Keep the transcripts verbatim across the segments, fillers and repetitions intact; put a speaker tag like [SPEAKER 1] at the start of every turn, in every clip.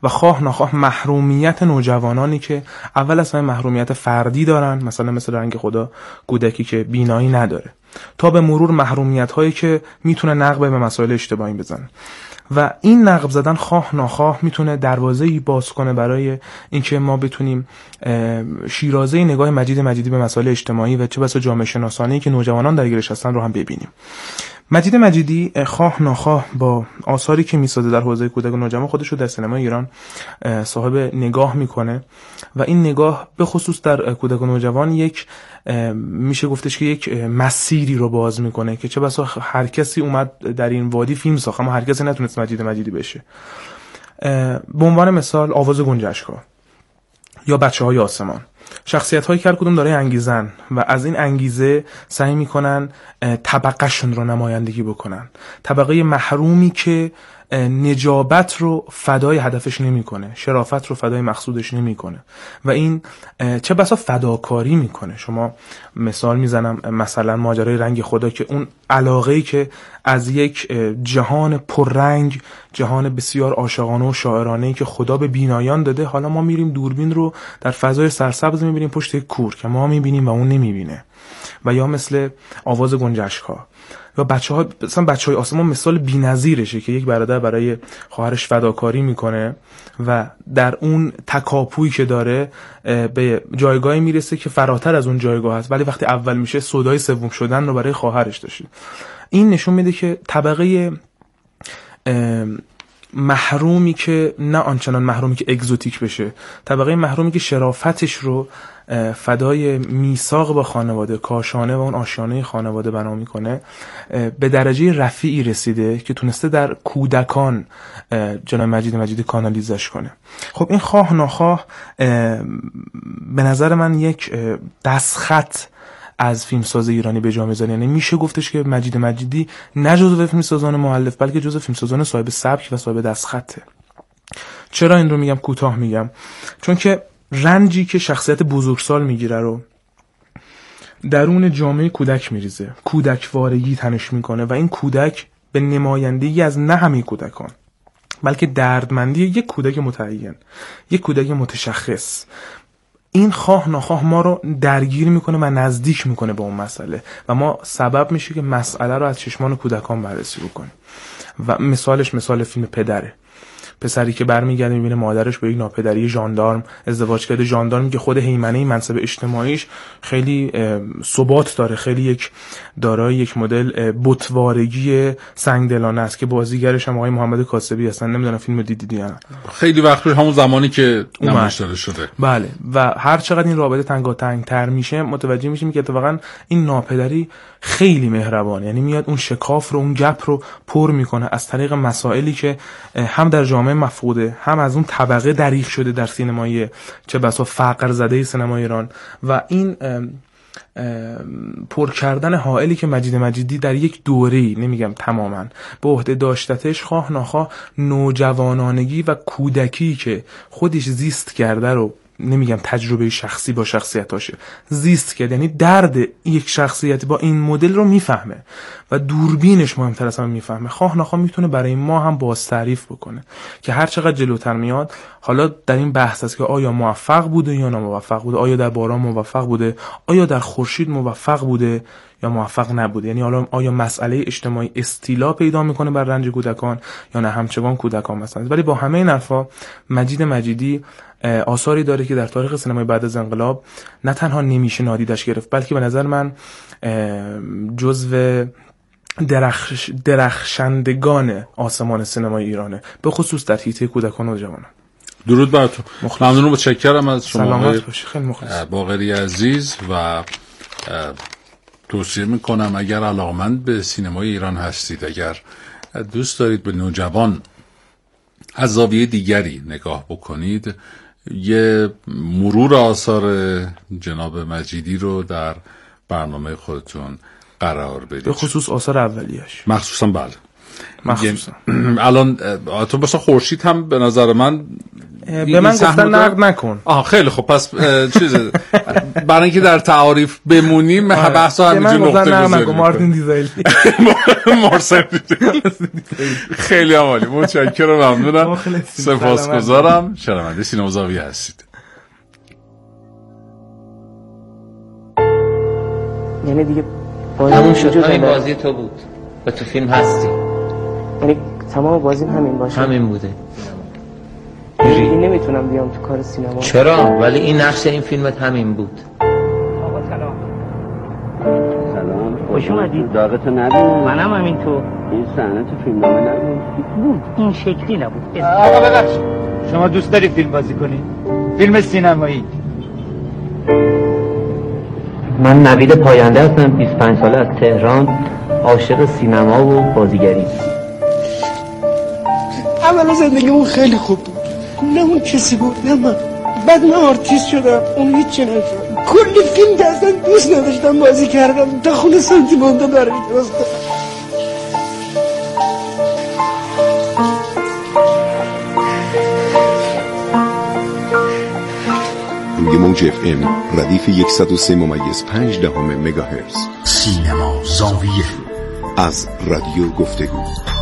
[SPEAKER 1] و خواه نخواه محرومیت نوجوانانی که اول از همه محرومیت فردی دارن، مثلا مثل رنگ خدا کودکی که بینایی نداره، تا به مرور محرومیت هایی که میتونه نقب به مسائل اجتماعی بزنه و این نقب زدن خواه ناخواه میتونه دروازه‌ای باز کنه برای اینکه ما بتونیم شیرازه نگاه مجید مجیدی به مسائل اجتماعی و چه بسا جامعه شناسانی که نوجوانان درگیرش هستن رو هم ببینیم. مجید مجیدی خواه ناخواه با آثاری که میسازه در حوزه کودک و نوجوان خودش رو در سینمای ایران صاحب نگاه میکنه و این نگاه به خصوص در کودک و نوجوان یک میشه گفتش که یک مسیری رو باز میکنه که چه بسا هر کسی اومد در این وادی فیلم ساخت اما هر کسی نتونست مجید مجیدی بشه. به عنوان مثال آواز گنجشک‌ها یا بچه‌های آسمان، شخصیت هایی که هر کدوم داره انگیزن و از این انگیزه سعی میکنن طبقهشون رو نمایندگی بکنن، طبقه محرومی که نجابت رو فدای هدفش نمیکنه، شرافت رو فدای مقصودش نمیکنه و این چه بسا فداکاری میکنه. شما مثال میزنم مثلا ماجرای رنگ خدا که اون علاقه‌ای که از یک جهان پررنگ، جهان بسیار عاشقانه و شاعرانه‌ای که خدا به بینایان داده، حالا ما میریم دوربین رو در فضای سرسبز میبینیم پشت یک کور که ما میبینیم و اون نمیبینه. و یا مثل آواز گنجشک‌ها یا بچه‌ها، مثلا بچه‌های آسمان مثال بی‌نظیرشه که یک برادر برای خواهرش فداکاری میکنه و در اون تکاپویی که داره به جایگاهی میرسه که فراتر از اون جایگاه هست، ولی وقتی اول میشه سودای سوم شدن رو برای خواهرش داشته. این نشون میده که طبقه محرومی که نه آنچنان محرومی که اگزوتیک بشه، طبقه محرومی که شرافتش رو فدای میثاق با خانواده، کاشانه و اون آشیانه خانواده بنا میکنه، به درجه رفیعی رسیده که تونسته در کودکان جناب مجید مجیدی کانالیزش کنه. خب این خواه ناخواه به نظر من یک دستخط از فیلمساز ایرانی به جا میذاره. یعنی میشه گفتش که مجید مجیدی نه جزو فیلمسازان مؤلف بلکه جزو فیلمسازان صاحب سبک و صاحب دستخطه. چرا این رو میگم؟ کوتاه میگم. چون که رنجی که شخصیت بزرگسال میگیره رو درون جامعه کودک میریزه، کودکوارگی تنش میکنه و این کودک به نمایندگی از نه همه کودکان بلکه دردمندی یک کودک متعین، یک کودک متشخص، این خواه ناخواه ما رو درگیر میکنه و نزدیک میکنه به اون مسئله و ما سبب میشه که مسئله رو از چشمان کودکان بررسی بکنیم. و مثالش مثال فیلم پدره، پسری که برمیگرده میبینه مادرش با یک ناپدری ژاندارم ازدواج کرده، ژاندارمی که خود هیمنه منصب اجتماعیش خیلی ثبات داره، خیلی یک دارای یک مدل بتوارگی سنگدلانه است که بازیگرش هم آقای محمد کاسبی هستن. نمیدونم فیلمو دیدید یا نه؟
[SPEAKER 2] خیلی وقت پیش، همون زمانی که نمایش داده شده.
[SPEAKER 1] بله. و هر چقدر این رابطه تنگاتنگ تر میشه متوجه میشیم که اتفاقا این ناپدری خیلی مهربانه، یعنی میاد اون شکاف رو، اون گپ رو پر میکنه از طریق مسائلی که هم در جامعه مفقوده، هم از اون طبقه دریغ شده در سینمای چه بسا فقر زده سینمای ایران. و این پر کردن حائلی که مجید مجیدی در یک دوره‌ای، نمیگم تماما، به عهده داشتتش، خواه ناخواه نوجوانانگی و کودکی که خودش زیست کرده رو، نمیگم تجربه شخصی با شخصیتاشه، زیست کرد، یعنی درد یک شخصیت با این مدل رو میفهمه و دوربینش مهمتر از همه میفهمه. خواه ناخواه میتونه برای ما هم باز تعریف بکنه که هر چقدر جلوتر میاد، حالا در این بحث است که آیا موفق بوده یا ناموفق بوده، آیا در باران موفق بوده، آیا در خورشید موفق بوده یا موفق نبوده، یعنی حالا آیا مسئله اجتماعی استیلا پیدا میکنه بر رنج کودکان یا نه همچنان کودکان مثلا. ولی با همه این حرفا مجید مجیدی آثاری داره که در تاریخ سینمای بعد از انقلاب نه تنها نمیشه نادیدش گرفت، بلکه به نظر من جزو درخش درخشندگان آسمان سینمای ایرانه، به خصوص در حیطه کودکان و جوانان.
[SPEAKER 2] درود بر تو. ممنون و متشکرم از شما.
[SPEAKER 1] سلامت باشی. خیلی مخلص.
[SPEAKER 2] باقری عزیز. و توصیه میکنم اگر علاقمند به سینمای ایران هستید، اگر دوست دارید به نوجوان از زاویه دیگری نگاه بکنید، یه مرور آثار جناب مجیدی رو در برنامه خودتون قرار بدید،
[SPEAKER 1] به خصوص آثار اولیش
[SPEAKER 2] مخصوصا. بله
[SPEAKER 1] مخصوصا
[SPEAKER 2] الان تو مثلا خورشید هم به نظر من
[SPEAKER 1] به من گفتن نقد نکن.
[SPEAKER 2] آها خیلی خب پس چیز برای اینکه در تعاریف بمونیم بحثا همینجا نقطه گذاریم.
[SPEAKER 1] مارتین دیزایل
[SPEAKER 2] مارسل خیلی عالی، متشکرم، ممنونم، سپاسگزارم. شنونده سینما زاویه هستید.
[SPEAKER 3] یعنی دیگه
[SPEAKER 4] همون شد، همین بازی تو بود و تو فیلم هستی،
[SPEAKER 3] یعنی تمام بازیم همین باشه؟
[SPEAKER 4] همین بوده.
[SPEAKER 3] این نمیتونم بیام تو کار سینما.
[SPEAKER 4] چرا؟ ولی این نقش این فیلمت همین بود.
[SPEAKER 3] آقا سلام.
[SPEAKER 5] سلام،
[SPEAKER 3] خوش اومدید.
[SPEAKER 5] داغتو نبینم.
[SPEAKER 3] منم همین تو.
[SPEAKER 5] این صحنه تو فیلم نامه نبود.
[SPEAKER 3] بود، این شکلی نبود.
[SPEAKER 6] آقا ببخشید، شما دوست داری فیلم بازی کنی؟ فیلم سینمایی.
[SPEAKER 3] من نوید پاینده هستم، بیست و پنج ساله، از تهران، عاشق سینما و بازیگری.
[SPEAKER 7] اولا زندگیمون خیلی خوب بود، نه اون کسی بود نه من. بعد من آرتیست شدم، اون هیچی نشد. کلی فیلم که اصلا دوست نداشتم بازی کردم، تا خونه سانتیمانتا برای درستم.
[SPEAKER 8] روی موج اف ام ردیف صد و سه ممیز پنج دهم مگاهرتز. سینما زاویه از رادیو گفتگو.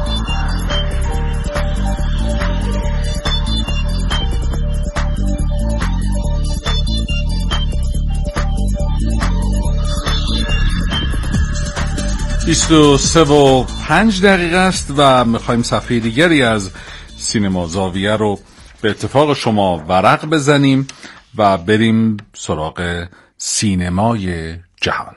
[SPEAKER 2] بیست و سه و پنج دقیقه است و میخوایم صفحه دیگری از سینما زاویه رو به اتفاق شما ورق بزنیم و بریم سراغ سینمای جهان.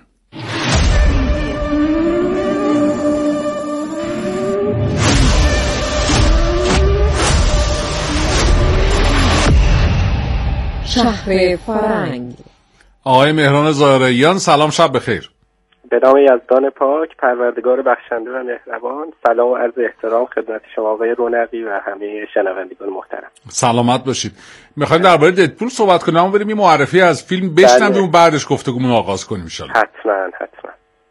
[SPEAKER 9] شهر فرنگ.
[SPEAKER 2] آقای مهران ظاهریان، سلام، شب بخیر.
[SPEAKER 10] به نام یزدان پاک، پروردگار بخشنده و مهربان. سلام و عرض احترام خدمت شما آقای رونقی و همه شنوندگان محترم.
[SPEAKER 2] سلامت باشید. میخوایم درباره ددپول صحبت کنیم، اما بریم یه معرفی از فیلم بشنویم و بعدش گفتگومون آغاز کنیم ان شاء الله.
[SPEAKER 10] حتما حتما.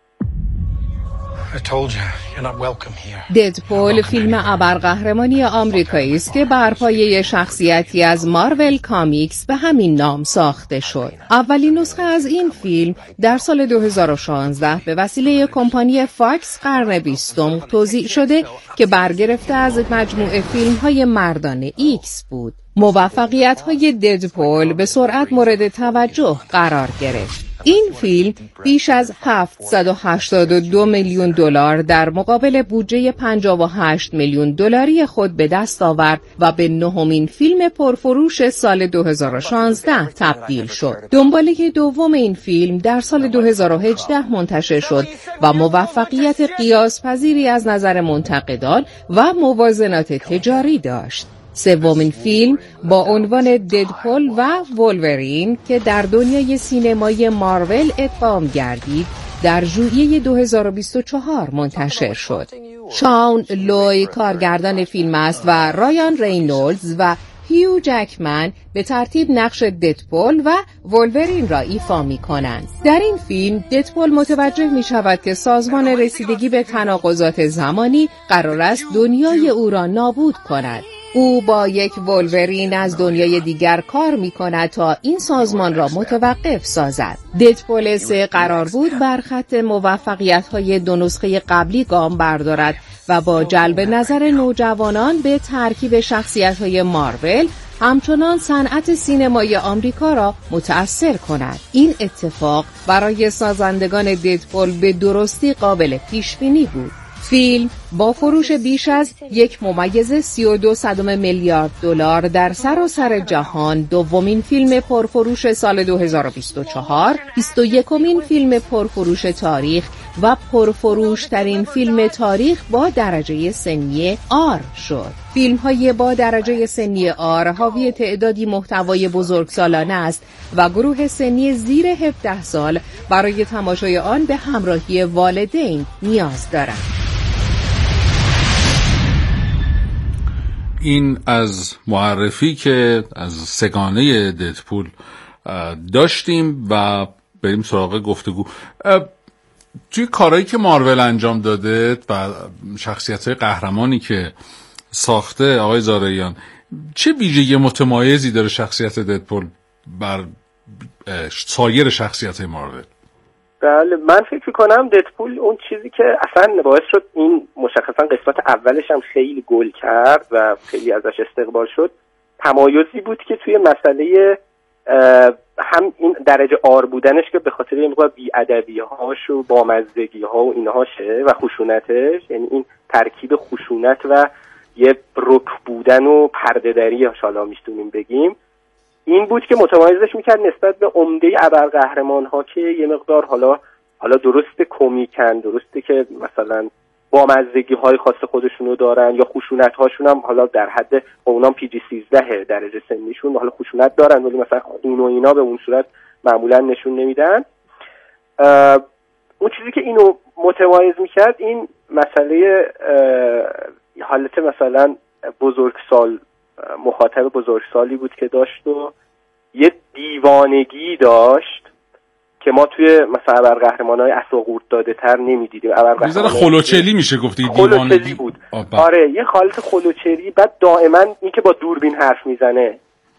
[SPEAKER 9] ددپول فیلم ابرقهرمانی آمریکایی است که بر پایه شخصیتی از مارول کامیکس به همین نام ساخته شد. اولین نسخه از این فیلم در سال دو هزار و شانزده به وسیله کمپانی فاکس قرن بیستم توزیع شده که برگرفته از مجموعه فیلم‌های مردانه ایکس بود. موفقیت‌های ددپول به سرعت مورد توجه قرار گرفت. این فیلم بیش از هفتصد و هشتاد و دو میلیون دلار در مقابل بودجه پنجاه و هشت میلیون دلاری خود به دست آورد و به نهمین فیلم پرفروش سال دو هزار و شانزده تبدیل شد. دنباله دوم این فیلم در سال دو هزار و هجده منتشر شد و موفقیت قیاس‌پذیری از نظر منتقدان و موازنات تجاری داشت. سومین فیلم با عنوان ددپول و وولورین که در دنیای سینمای مارول ادغام گردید در ژوئیه دو هزار و بیست و چهار منتشر شد. شاون لوی کارگردان فیلم است و رایان رینولدز و هیو جکمن به ترتیب نقش ددپول و وولورین را ایفا می کنند. در این فیلم ددپول متوجه می شود که سازمان رسیدگی به تناقضات زمانی قرار است دنیای او را نابود کند. او با یک وولورین از دنیای دیگر کار می کند تا این سازمان را متوقف سازد. ددپول سه قرار بود بر خط موفقیت‌های دو نسخه قبلی گام بردارد و با جلب نظر نوجوانان به ترکیب شخصیت‌های مارول همچنان صنعت سینمای آمریکا را متأثر کند. این اتفاق برای سازندگان ددپول به درستی قابل پیش‌بینی بود. فیلم با فروش بیش از یک ممیز سی و دو صدم میلیارد دلار در سراسر جهان دومین فیلم پرفروش سال دو هزار و بیست و چهار، بیست و یکمین فیلم پرفروش تاریخ و پرفروش ترین فیلم تاریخ با درجه سنی آر شد. فیلم های با درجه سنی آر حاوی تعدادی محتوای بزرگسالانه است و گروه سنی زیر هفده سال برای تماشای آن به همراهی والدین نیاز دارند.
[SPEAKER 2] این از معرفی که از سگانه ددپول داشتیم و بریم سراغ گفتگو. توی کارهایی که مارول انجام داده و شخصیت‌های قهرمانی که ساخته آقای زارعیان، چه ویژگی متمایزی داره شخصیت ددپول بر سایر شخصیت‌های مارول؟
[SPEAKER 10] بله، من فکر کنم ددپول اون چیزی که اصلا باعث شد این مشخصا قسمت اولش هم خیلی گل کرد و خیلی ازش استقبال شد، تمایزی بود که توی مسئله هم این درجه آر بودنش که به خاطر این مقدار بی‌ادبی‌هاش و بامزدگی‌ها و اینهاشه و خشونتش، یعنی این ترکیب خشونت و یه رک بودن و پرده‌دری حالا میتونیم بگیم، این بود که متمایزش میکرد نسبت به عمده ابرقهرمان‌ها که یه مقدار حالا حالا درسته کمیکن، درسته که مثلا بامزدگی‌های خاص خودشونو دارن یا خشونت‌هاشون هم حالا در حد اونام پی جی سیزده درجه سنیشون حالا خشونت دارن ولی مثلا خون و اینا به اون صورت معمولا نشون نمیدن. اون چیزی که اینو متمایز میکرد این مسئله حالت مثلا بزرگسال، مخاطب بزرگسالی بود که داشت و یه دیوانگی داشت که ما توی مثلا ابرقهرمان‌های اساقورت داده تر نمی‌دیدیم.
[SPEAKER 2] ابرقهرمان خلوچلی میشه گفتی،
[SPEAKER 10] دیوانگی بود. آره یه حالت خلوچلی، بعد دائما این که با دوربین حرف میزنه،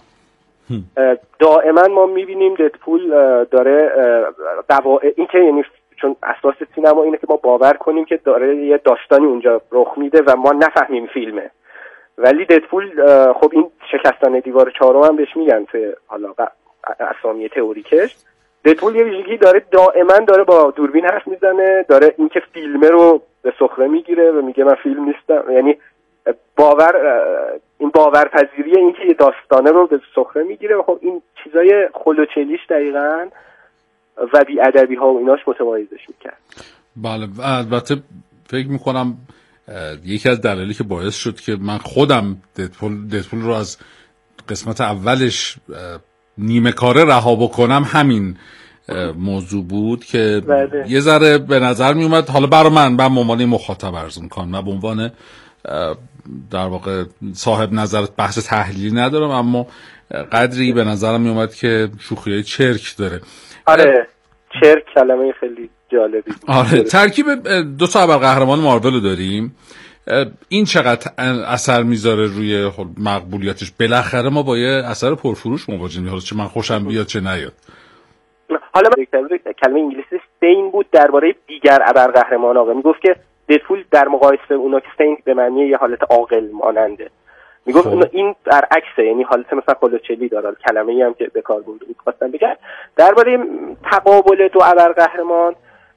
[SPEAKER 10] دائما ما میبینیم ددپول داره دوا... این که یعنی چون اساس سینما اینه که ما باور کنیم که داره یه داستانی اونجا رخ میده و ما نفهمیم فیلمه، ولی ددپول خب این شکستن دیوار چهارم هم بهش میگن توی حالا اسامی تئوریکش. ددپول یه ویژگی داره، دائما داره با دوربین حرف میزنه، داره این که فیلمه رو به سخره میگیره و میگه من فیلم نیستم، یعنی باور این باورپذیری این که یه داستانه رو به سخره میگیره و خب این چیزای خلوچلیش دقیقاً و بی ادبی ها و ایناش متمایزش میکرد.
[SPEAKER 2] بله، البته فکر میکنم یکی از دلایلی که باعث شد که من خودم ددپول ددپول رو از قسمت اولش نیمه کاره رها بکنم همین موضوع بود که بله. یه ذره به نظر می اومد، حالا برای من من به عنوان مخاطب عرض میکنم، من به عنوان در واقع صاحب نظر بحث تحلیلی ندارم، اما قدری به نظرم می اومد که شوخیای چرک داره.
[SPEAKER 10] آره چرک کلمه خیلی جالبی.
[SPEAKER 2] آره ترکیب دو تا ابرقهرمان مارول رو داریم، این چقدر اثر میذاره روی مقبولیتش؟ بالاخره ما با یه اثر پرفروش مواجهیم، حالا چه من خوشم بیاد چه نیاد.
[SPEAKER 10] حالا کلمه انگلیسی استین بود درباره دیگر ابرقهرمان‌ها، میگفت که ددپول در مقایسه اونا که استین به معنی یه حالت عاقل ماننده، میگفت خب. این برعکسه، یعنی حالت مثلا خلوچلی داره، کلمه‌ای هم که به کار برده بود خواستم بگم درباره تقابل دو ابرقهرمان.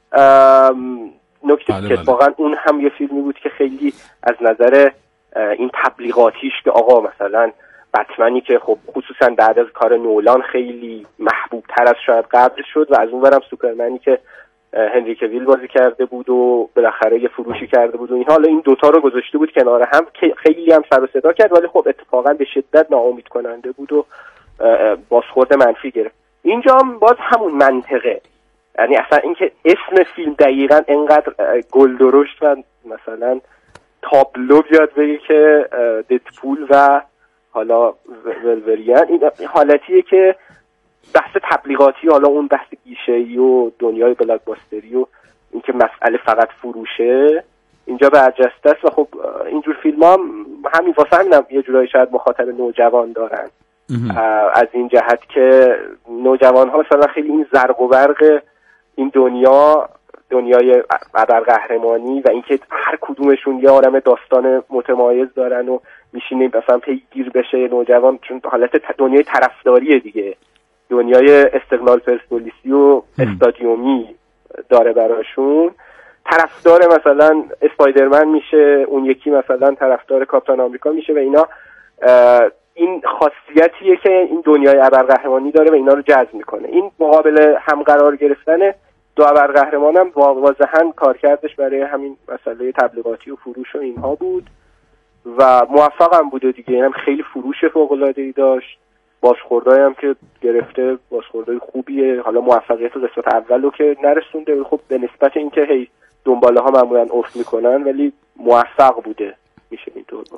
[SPEAKER 10] نکته که واقعا اون هم یه فیلمی بود که خیلی از نظر این تبلیغاتیش که آقا مثلا بتمنی که خب خصوصا بعد از کار نولان خیلی محبوب تر از شاید قبل شد و از اون برم سوپرمنی که هنری کویل بازی کرده بود و بالاخره یه فروشی کرده بود و این، حالا این دوتا رو گذاشته بود کنار هم که خیلی هم سر و صدا کرد ولی خب اتفاقا به شدت ناامید کننده بود و بازخورد منفی گرفت. اینجا هم باز همون منطقه، یعنی اصلا اینکه اسم فیلم دقیقاً انقدر گل درشت و مثلا تابلو بیاد بگه که ددپول و حالا ولورین، این حالتیه که بحث تبلیغاتی، حالا اون بحث گیشه‌ای و دنیای بلاکباستری و اینکه مسئله فقط فروشه اینجا برجسته است و خب اینجور فیلم ها هم همین واسه همین یه جورایی شاید مخاطب نوجوان دارن، از این جهت که نوجوان ها مثلا خیلی این زرق و برق این دنیا، دنیای ابرقهرمانی و اینکه هر کدومشون یه عالمه داستان متمایز دارن و میشینه مثلا پیگیر بشه نوجوان، چون حالت دنیای طرفداریه دیگه، دنیای استقلال پرسپولیسی و استادیومی داره براشون، طرفدار مثلا اسپایدرمن میشه، اون یکی مثلا طرفدار کاپیتان آمریکا میشه و اینا. این خاصیتیه که این دنیای ابرقهرمانی داره و اینا رو جذب میکنه. این مقابل هم قرار گرفتن دو ابرقهرمان هم واضحاً کارکردش برای همین مسئله تبلیغاتی و فروش و اینها بود و موفق هم بوده دیگه، هم خیلی فروش فوق‌العاده‌ای داشت، بازخوردایی هم که گرفته بازخوردای خوبیه. حالا موفقیت قسمت اولو که نرسونده، خب به نسبت اینکه هی دنباله ها معمولاً افت میکنن ولی موفق بوده، میشه اینطور بود.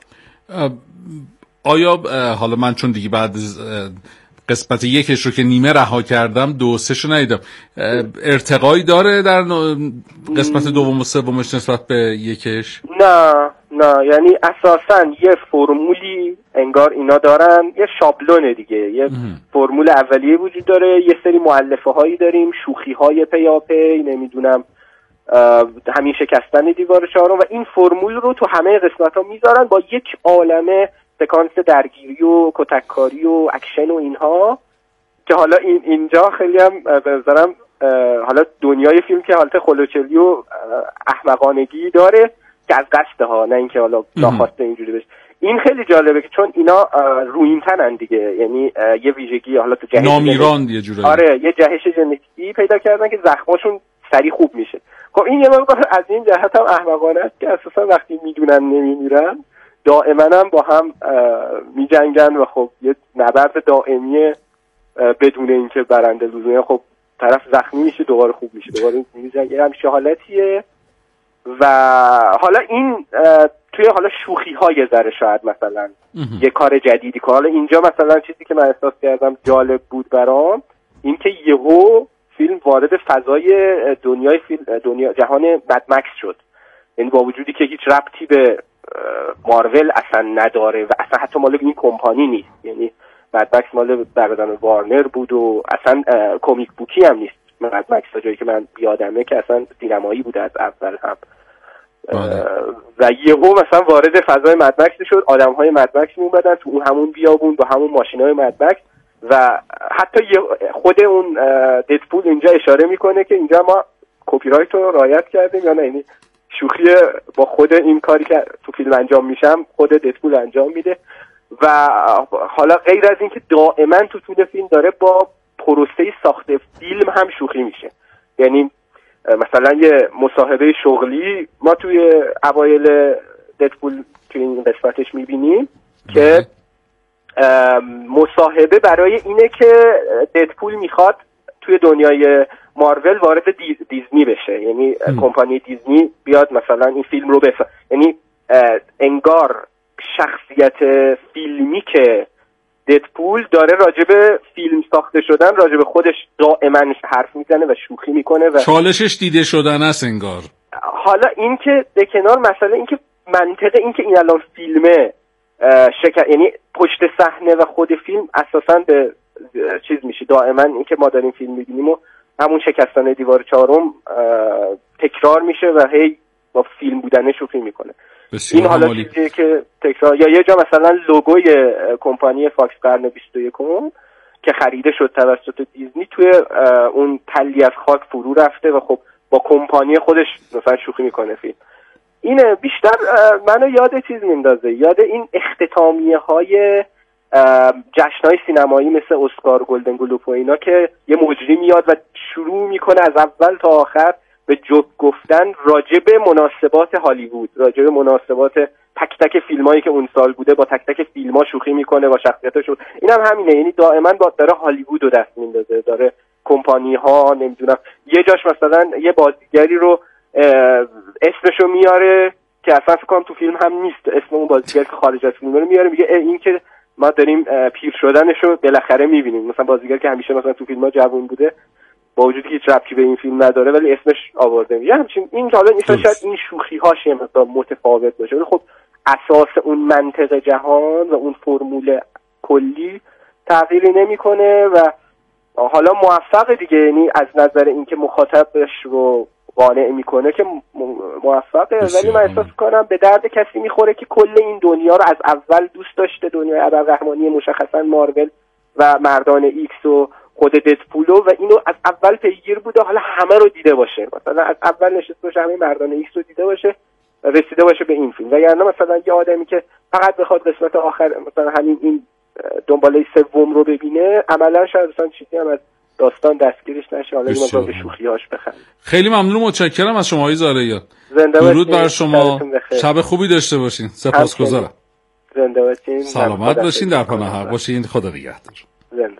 [SPEAKER 2] آیا حالا من چون دیگه بعد قسمت یکش رو که نیمه رها کردم دو سه شو ندیدم، ارتقایی داره در قسمت دوم و سومش نسبت به یکش؟
[SPEAKER 10] نه نه یعنی اساساً یه فرمولی انگار اینا دارن، یه شابلونه دیگه، یه ام. فرمول اولیه وجود داره، یه سری مؤلفه هایی داریم، شوخی های پیاپی، نمیدونم همین شکستن دیوار چهارم، و این فرمول رو تو همه قسمت ها میذارن با یک عالمه سکانس درگیری و کتککاری و اکشن و اینها، که حالا این اینجا خیلی هم به نظرم حالا دنیای فیلم که حالت خلوچلی و احمقانگی داره که از قصده ها، نه اینکه حالا ناخواسته اینجوری بشه. این خیلی جالبه که چون اینا رویینتنن دیگه، یعنی یه ویژگی حالا تو جهش
[SPEAKER 2] نامیراند یه جورایی،
[SPEAKER 10] آره یه جهش ژنتیکی پیدا کردن که زخماشون سریع خوب میشه. خب این یه مقدار از این جهت هم احمقانه است که اساسا وقتی میدونن نمیمیرن دائما هم با هم میجنگن و خب یه نبرد دائمی بدون اینکه برنده لزوما، خب طرف زخمی میشه دوباره خوب میشه دوباره میجنگه، همچین حالتیه. و حالا این توی حالا شوخی های ذره شاید مثلا یه کار جدیدی که حالا اینجا مثلا چیزی که من احساس کردم جالب بود برام این که یهو فیلم وارد فضای دنیای فیلم دنیا جهان مد مکس شد، یعنی با وجودی که هیچ ربطی به مارول اصلا نداره و اصلا حتی مال این کمپانی نیست، یعنی مد مکس مال برادران وارنر بود و اصلا کمیک بوکی هم نیست مد مکس، تا جایی که من یادمه که اصلا سینمایی بود از اول هم. و یهو مثلا وارد فضای مد مکس شد، آدم‌های مد مکس میومدن تو اون همون بیابون با همون ماشین‌های مد مکس، و حتی خود اون ددپول اینجا اشاره میکنه که اینجا ما کپی رایت رو رعایت کردیم یا نه، یعنی شوخی با خود این کاری که تو فیلم انجام میشم خود ددپول انجام میده. و حالا غیر از این که دائما تو طول فیلم داره با پروسه ساخت فیلم هم شوخی میشه، یعنی مثلا یه مصاحبه شغلی ما توی اوایل ددپول توی این قسمتش میبینیم که مصاحبه برای اینه که ددپول میخواد توی دنیای مارول وارد دیزنی بشه، یعنی کمپانی دیزنی بیاد مثلا این فیلم رو بسازه، یعنی انگار شخصیت فیلمی که ددپول داره راجب فیلم ساخته شدن راجب خودش دائما حرف میزنه و شوخی میکنه و
[SPEAKER 2] چالشش دیده شدن است انگار.
[SPEAKER 10] حالا این که به کنار مسئله این که منطق این که این الان فیلمه شکر، یعنی پشت صحنه و خود فیلم اساسا به چیز میشه دائما این که ما داریم فیلم میبینیم و همون شکستن دیوار چهارم تکرار میشه و هی با فیلم بودنه شوخی میکنه. این حالا چیزیه که تکرار، یا یه جا مثلا لوگوی کمپانی فاکس قرن بیست و یکم که خریده شد توسط دیزنی توی اون تلی از خاک فرو رفته و خب با کمپانی خودش مثلا شوخی میکنه فیلم. اینه بیشتر منو یاد چیز میندازه، یاد این اختتامیه های جشن‌های سینمایی مثل اسکار، گلدن گلوب و اینا که یه مجری میاد و شروع میکنه از اول تا آخر به جوک گفتن راجع به مناسبات هالیوود، راجع به مناسبات تک تک فیلمایی که اون سال بوده، با تک تک فیلم‌ها شوخی میکنه با شخصیتاشون. اینم هم همینه، یعنی دائما با داره هالیوود رو دست میندازه، داره کمپانی‌ها نمیدونم یه جاش مثلا یه بازیگری رو اسمشو میاره که اصلا فکر کنم تو فیلم هم نیست، اسم اون بازیگر که خارج از فیلم رو میاره، میگه این که ما داریم پیر شدنشو بالاخره میبینیم، مثلا بازیگر که همیشه مثلا تو فیلم‌ها جوون بوده با وجودی که هیچ ربطی به این فیلم نداره ولی اسمش آورده میشه. همچنین این حالا این شاید این شوخی هاش یه مقدار متفاوت باشه، ولی خب اساس اون منطق جهان و اون فرمول کلی تغییری نمیکنه و حالا موفق دیگه، یعنی از نظر اینکه مخاطبش رو قانع میکنه که موفقه، ولی من احساس کنم به درد کسی میخوره که کل این دنیا رو از اول دوست داشته، دنیای ابرقهرمانی مشخصا مارول و مردان ایکس و خود ددپولو و اینو از اول پیگیر بوده، حالا همه رو دیده باشه، مثلا از اول نشسته باشه همه مردان ایکس رو دیده باشه و رسیده باشه به این فیلم. و یعنی مثلا یه آدمی که فقط بخواد قسمت آخر مثلا همین این دنباله سوم رو ببینه، عملا شاید مثلا چیزی هم از داستان دستگیرش نشه، حالا ما به شوخی‌هاش بخندیم.
[SPEAKER 2] خیلی ممنون، متشکرم از شما آقای زارعیان.
[SPEAKER 10] درود
[SPEAKER 2] بر شما، شب خوبی داشته باشین. سپاسگزارم.
[SPEAKER 10] زنده باشین،
[SPEAKER 2] سلامت باشین، در پناه حق باشین، خدا نگهدار.
[SPEAKER 10] زنده.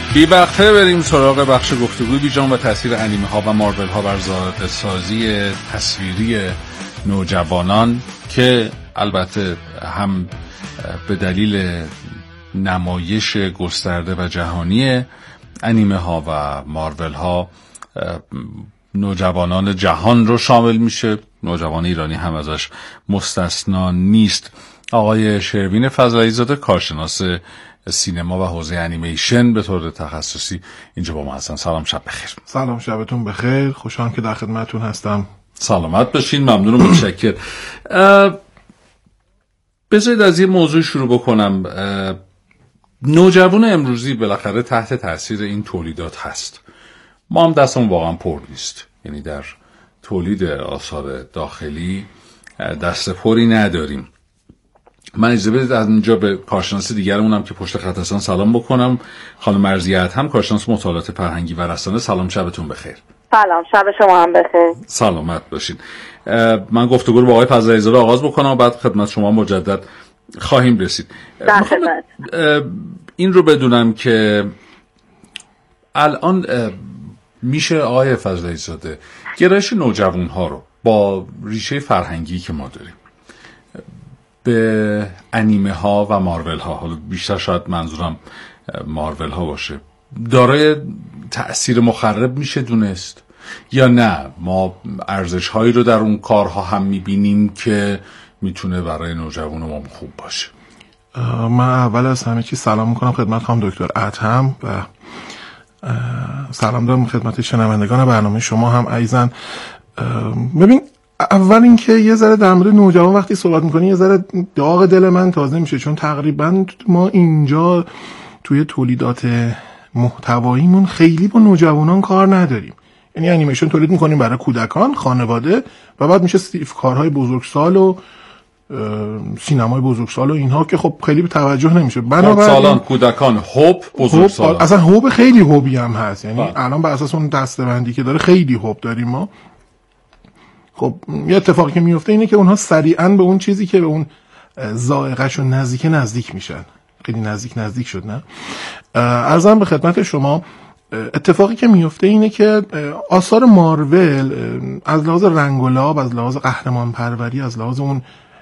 [SPEAKER 2] بی وقته بریم سراغ بخش گفتگوی بیجان و تاثیر انیمه ها و مارول ها بر ذائقه سازی تصویری نوجوانان که البته هم به دلیل نمایش گسترده و جهانی انیمه ها و مارول ها نوجوانان جهان رو شامل میشه، نوجوان ایرانی هم ازش مستثنا نیست. آقای شروین فضایی زاده، کارشناس سینما و حوزه انیمیشن به طور تخصصی اینجا با ما هستن. سلام، شب بخیر.
[SPEAKER 11] سلام، شبتون بخیر. خوشحالم که در خدمتتون هستم.
[SPEAKER 2] سلامت باشین. ممنون و متشکر. بذارید از یه موضوع شروع بکنم. نوجوان امروزی بالاخره تحت تاثیر این تولیدات هست. ما هم دستمون واقعا پر نیست، یعنی در تولید آثار داخلی دست پری نداریم. من اجازه بدید از اینجا به کارشناس دیگرمونم که پشت خط هستن سلام بکنم. خانم مرضیه هم کارشناس مطالعات فرهنگی و رسانه. سلام، شبتون بخیر.
[SPEAKER 12] سلام، شب شما هم بخیر.
[SPEAKER 2] سلامت باشین. من گفتگو رو با آقای فضایی زاده آغاز بکنم و بعد خدمت شما مجدد خواهیم رسید.
[SPEAKER 12] در خدمت.
[SPEAKER 2] این رو بدونم که الان میشه آقای فضایی زاده گرایش نوجوان ها رو با ریشه فرهنگی که ما داریم به انیمه ها و مارول ها، حالا بیشتر شاید منظورم مارول ها باشه، دارای تأثیر مخرب میشه دونست یا نه ما ارزش هایی رو در اون کارها هم میبینیم که میتونه برای نوجوان ما خوب باشه؟
[SPEAKER 11] من اول از همه چیز سلام میکنم خدمت خانم دکتر ادهم و سلام دارم خدمت شنوندگان برنامه شما هم عزیزن. ببین، اول اینکه یه ذره در مورد نوجوان وقتی صحبت میکنی یه ذره داغ دل من تازه میشه، چون تقریبا ما اینجا توی تولیدات محتواییمون خیلی با نوجوانان کار نداریم. یعنی انیمیشن تولید میکنیم برای کودکان، خانواده و بعد میشه کارهای بزرگسال و سینمای بزرگسال و اینها که خب خیلی به توجه نمیشه.
[SPEAKER 2] بنابراین سالان کودکان هوب بزرگسال،
[SPEAKER 11] اصلا هوب خیلی هوبی هم هست. یعنی با. الان بر اساس اون دسته‌بندی که داره خیلی هوب داریم ما. خب یه اتفاقی که میفته اینه که اونها سریعا به اون چیزی که به اون ذائقه‌شون نزدیک نزدیک میشن. خیلی نزدیک نزدیک شد. نه عرضم به خدمت شما اتفاقی که میفته اینه که آثار مارول از لحاظ رنگ و لعاب، از لحاظ قهرمان پروری، از لحاظ اون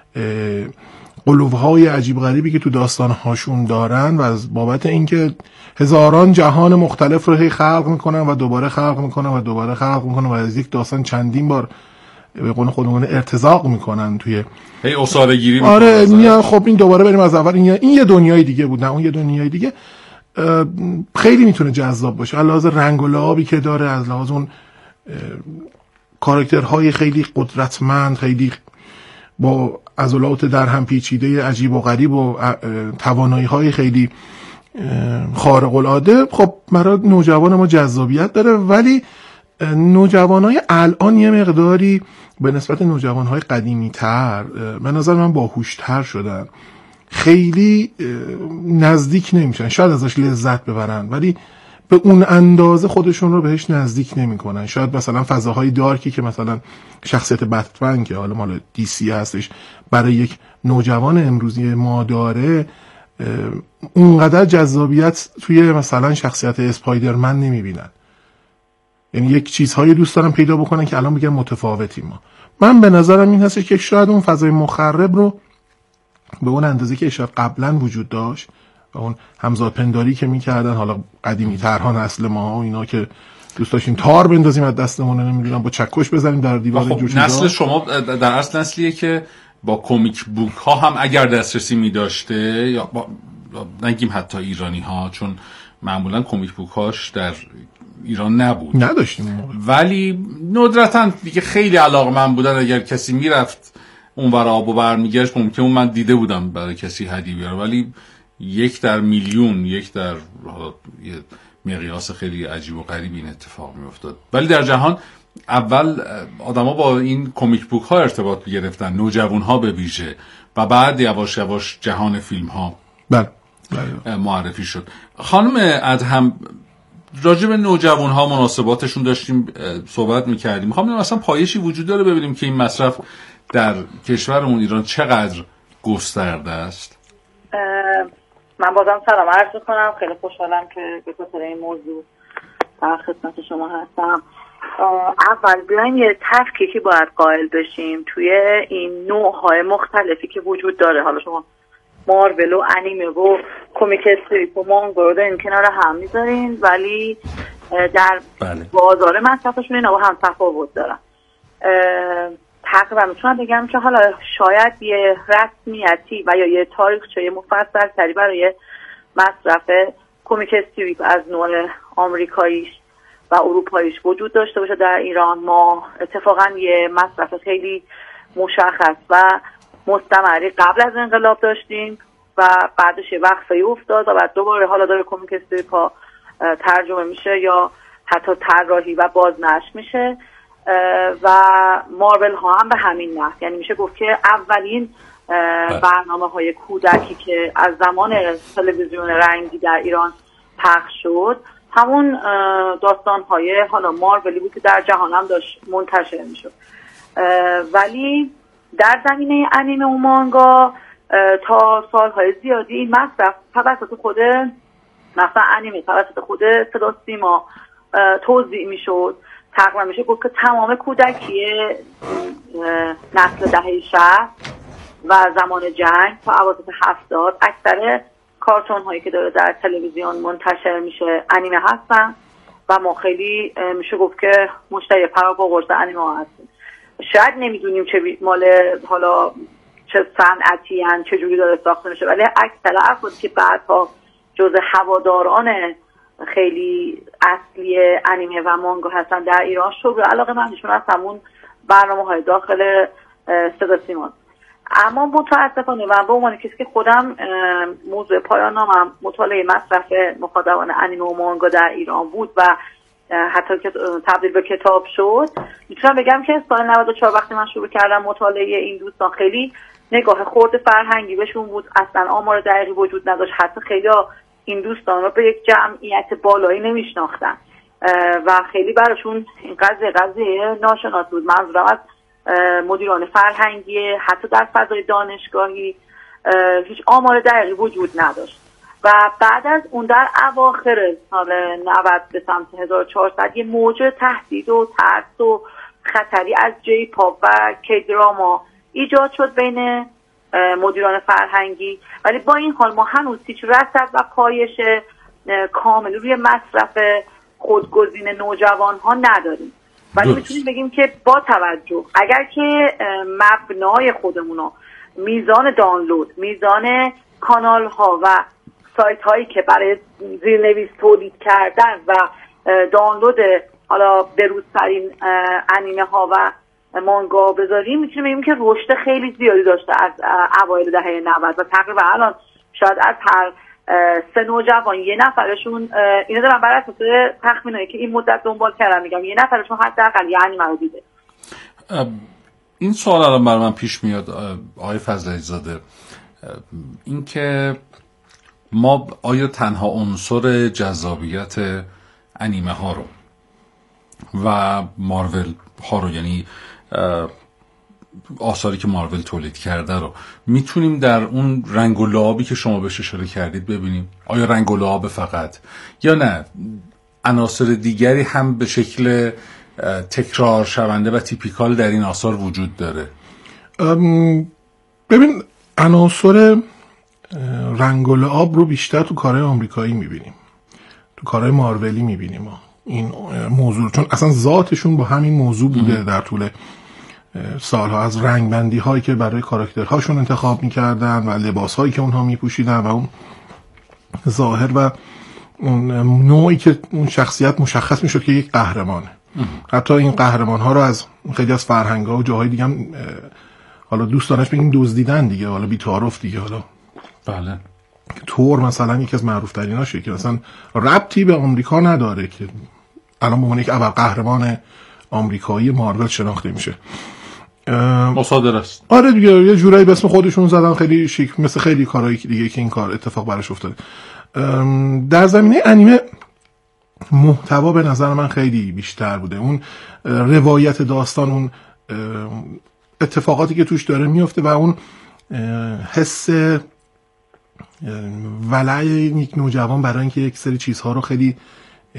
[SPEAKER 11] قلوب‌های عجیب غریبی که تو داستان‌هاشون دارن و از بابت اینکه هزاران جهان مختلف رو هی خلق میکنن و دوباره خلق میکنن و دوباره خلق میکنن و از یک داستان چندین بار به قول خودمون ارتزاق میکنن توی
[SPEAKER 2] هی اساره گیری میکنن.
[SPEAKER 11] آره میاد خب این دوباره بریم از اول، این این یه دنیای دیگه بود، نه اون یه دنیای دیگه. خیلی میتونه جذاب باشه از لحاظ رنگ و لعابی که داره، از لحاظ اون کاراکترهای خیلی قدرتمند، خیلی با عضلات در هم پیچیده عجیب و غریب و توانایی‌های خیلی خارق العاده. خب برای نوجوان ما جذابیت داره، ولی نوجوانای الان یه مقداری به نسبت نوجوانهای قدیمی‌تر به نظر من باهوش‌تر شدن، خیلی نزدیک نمیشن. شاید ازش لذت ببرن ولی به اون اندازه خودشون رو بهش نزدیک نمیکنن. شاید مثلا فضاهای دارکی که مثلا شخصیت بتمن که حالا مال دی سی هستش برای یک نوجوان امروزی ما داره، اونقدر جذابیت توی مثلا شخصیت اسپایدرمن نمیبینن. یعنی یک چیزهایی دوست دارن پیدا بکنن که الان بگن متفاوتیم ما. من به نظرم این هست که شاید اون فضای مخرب رو به اون اندازه که شاید قبلا وجود داشت و اون همزاد پنداری که میکردن، حالا قدیمی ترها نسل ما و اینا که دوست داشتیم تار بندازیم از دستمون، نمیدونم با چکش بزنیم در دیوار جو چیزا.
[SPEAKER 2] نسل شما در اصل نسلیه که با کمیک بوک ها هم اگر دسترسی می‌داشته، یا با نگیم حتی ایرانی ها، چون معمولا کمیک بوک هاش در ایران نبود،
[SPEAKER 11] نداشتیم،
[SPEAKER 2] ولی ندرتاً دیگه خیلی علاقه‌مند بودن. اگر کسی میرفت اون ور آب و برمیگشت ممکن اون من دیده بودم برای کسی هدیه بیاره، ولی یک در میلیون، یک در یه مقیاس خیلی عجیب و غریب این اتفاق میافتاد. ولی در جهان اول آدما با این کمیک بوک ها ارتباط میگرفتن، نوجوان ها به ویژه، و بعد یواش یواش جهان فیلم ها
[SPEAKER 11] بله
[SPEAKER 2] معرفی شد. خانم ادهم، راجع به نوجوان ها مناسباتشون داشتیم صحبت میکردیم. میخوام ببینم اصلا پایشی وجود داره ببینیم که این مصرف در کشورمون ایران چقدر گسترده است.
[SPEAKER 12] من بازم سلام عرض می‌کنم. خیلی خوشحالم که به خاطر این موضوع در خدمت شما هستم. اول بیایم یه تفکیکی باید قائل بشیم توی این نوع‌های مختلفی که وجود داره. حالا شما مارول و انیمه و کمیک استریپ و مانگا رو دارین کنار هم میذارین، ولی در بله. بازار مصرفشون اینا با هم تفاوت دارن. تقریبا میتونم بگم که حالا شاید یه رسمیتی و یا یه تاریخچه مفصل تری برای مصرف کمیک استریپ از نوع آمریکاییش و اروپاییش وجود داشته باشه در ایران. ما اتفاقا یه مصرف خیلی مشخص و مستمری قبل از انقلاب داشتیم و بعدش یه وقفه افتاد و بعد دوباره حالا داره کمیک استریپ ها ترجمه میشه یا حتی طراحی و بازنشر میشه و مارول ها هم به همین نحو. یعنی میشه گفت که اولین برنامه های کودکی که از زمان تلویزیون رنگی در ایران پخش شد همون داستان های حالا مارولی بود که در جهان هم داشت منتشر میشد. ولی در زمینه انیمه و مانگا تا سالهای زیادی این مصرف توسط خود مثلا انیمه توسط خود صدا سیما توزیع میشد. تقریبا میشه گفت که تمام کودکی نسل دهه شصت و زمان جنگ تا اواسط هفتاد اکثر کارتون هایی که داره در تلویزیون منتشر میشه انیمه هستن و ما خیلی میشه گفت که مشتری پرا با قرص انیمه ها هستیم. شاید نمیدونیم چه مال حالا چه صنعتی ان چه جوری داره ساخته میشه، ولی اکثر افرادی که بعدها جزء هواداران خیلی اصلی انیمه و مانگا هستن در ایران شغل علاقه مندشون از همون برنامه های داخل صدا سیما. اما متاسفانه من به عنوان کسی که خودم موضوع پایان نامم مطالعه مصرف مخاطبان انیمه و مانگا در ایران بود و حتی که تبدیل به کتاب شد، میتونم بگم که سال نود و چهار وقتی من شروع کردم مطالعه این دوستان خیلی نگاه خرد فرهنگی بهشون بود، اصلا آمار دقیقی وجود نداشت، حتی خیلی این دوستان رو به یک جمعیت بالایی نمیشناختن و خیلی براشون این قضیه قضیه ناشناس بود. منظورم از مدیران فرهنگی حتی در فضای دانشگاهی هیچ آمار دقیقی وجود نداشت و بعد از اون در اواخر سال نود به سمت هزار و چهارصد یه موج تهدید و ترس و خطری از جی پاپ و کی دراما ایجاد شد بین مدیران فرهنگی، ولی با این حال ما هنوز هیچ رصد و پایش کامل روی مصرف خودگزین نوجوان ها نداریم. ولی میتونیم بگیم که با توجه اگر که مبنای خودمونو میزان دانلود، میزان کانال ها و سایت هایی که برای زیرنویس تولید کردن و دانلود حالا بروزترین انیمه ها و مانگا بذاریم، میتونیم بگیم که رشد خیلی زیادی داشته از اوایل دهه نود و تقریبا الان شاید از هر سه نوجوان یه نفرشون، اینو دارم بر اساس تخمینایی که این مدت دنبال کردم میگم، یه نفرشون حداقل یه انیمه رو دیده.
[SPEAKER 2] این سوال الان برای من پیش میاد آقای فضلی زاده، این که ما آیا تنها عنصر جذابیت انیمه ها رو و مارول ها رو، یعنی آثاری که مارول تولید کرده رو میتونیم در اون رنگ و لعابی که شما بهش اشاره کردید ببینیم؟ آیا رنگ و لعاب فقط یا نه عناصر دیگری هم به شکل تکرار شونده و تیپیکال در این آثار وجود داره؟
[SPEAKER 11] ببین عناصر رنگ و لعاب رو بیشتر تو کارهای آمریکایی میبینیم، تو کارهای مارولی میبینیم ما این موضوع، چون اصلا ذاتشون با همین موضوع بوده در طول سالها، از رنگبندی هایی که برای کاراکترهاشون انتخاب میکردن و لباس هایی که اونها میپوشیدن و اون ظاهر و اون نوعی که اون شخصیت مشخص میشد که یک قهرمانه. حتی این قهرمان ها رو از خیلی از فرهنگ ها و جاهای دیگه هم حالا دوستانش بگیم دزدیدن دیگه، حالا بی‌تعارف دیگه. حالا
[SPEAKER 2] بله
[SPEAKER 11] تور مثلا یکی از معروف تریناشه که مثلا ربطی به آمریکا نداره که الان به عنوان یک ابرقهرمان آمریکایی مارول شناخته میشه.
[SPEAKER 2] مصادره است.
[SPEAKER 11] آره دیگه، یه جورایی به اسم خودشون زدن، خیلی شیک، مثل خیلی کارهایی دیگه که این کار اتفاق براش افتاده. در زمینه انیمه محتوا به نظر من خیلی بیشتر بوده، اون روایت داستان، اون اتفاقاتی که توش داره میفته و اون حس ولع یک نوجوان برای اینکه یک سری چیزها رو خیلی